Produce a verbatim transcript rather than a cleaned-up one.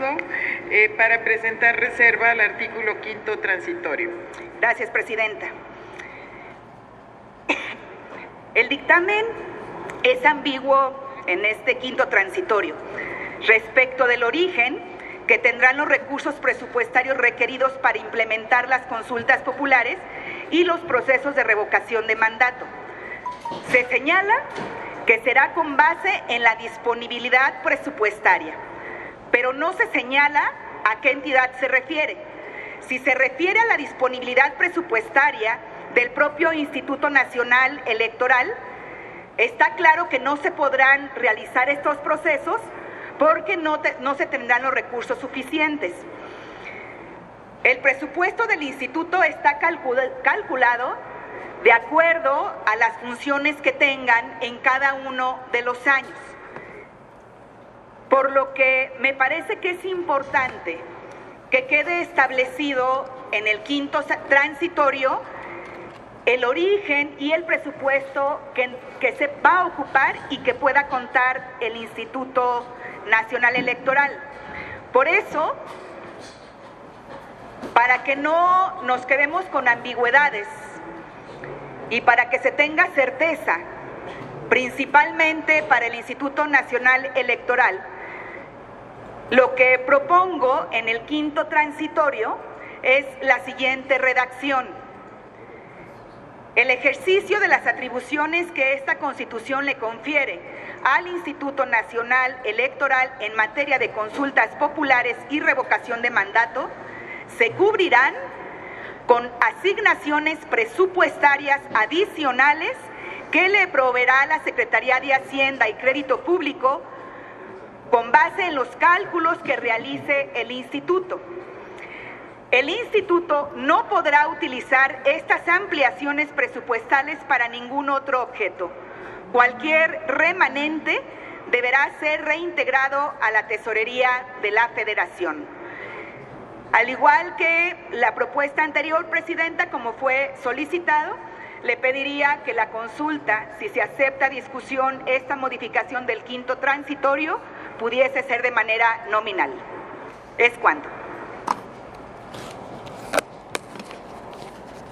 Alonso eh, para presentar reserva al artículo quinto transitorio. Gracias, Presidenta. El dictamen es ambiguo en este quinto transitorio respecto del origen que tendrán los recursos presupuestarios requeridos para implementar las consultas populares y los procesos de revocación de mandato. Se señala que será con base en la disponibilidad presupuestaria, pero no se señala a qué entidad se refiere. Si se refiere a la disponibilidad presupuestaria del propio Instituto Nacional Electoral, está claro que no se podrán realizar estos procesos porque no, te, no se tendrán los recursos suficientes. El presupuesto del instituto está calculado de acuerdo a las funciones que tengan en cada uno de los años. Por lo que me parece que es importante que quede establecido en el quinto transitorio el origen y el presupuesto que, que se va a ocupar y que pueda contar el Instituto Nacional Electoral. Por eso, para que no nos quedemos con ambigüedades y para que se tenga certeza, principalmente para el Instituto Nacional Electoral, lo que propongo en el quinto transitorio es la siguiente redacción. El ejercicio de las atribuciones que esta Constitución le confiere al Instituto Nacional Electoral en materia de consultas populares y revocación de mandato se cubrirán con asignaciones presupuestarias adicionales que le proveerá la Secretaría de Hacienda y Crédito Público con base en los cálculos que realice el Instituto. El Instituto no podrá utilizar estas ampliaciones presupuestales para ningún otro objeto. Cualquier remanente deberá ser reintegrado a la Tesorería de la Federación. Al igual que la propuesta anterior, Presidenta, como fue solicitado, le pediría que la consulta, si se acepta a discusión esta modificación del quinto transitorio, pudiese ser de manera nominal. Es cuanto.